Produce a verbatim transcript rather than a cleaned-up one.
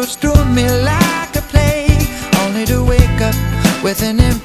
strewn me like a plague, only to wake up with an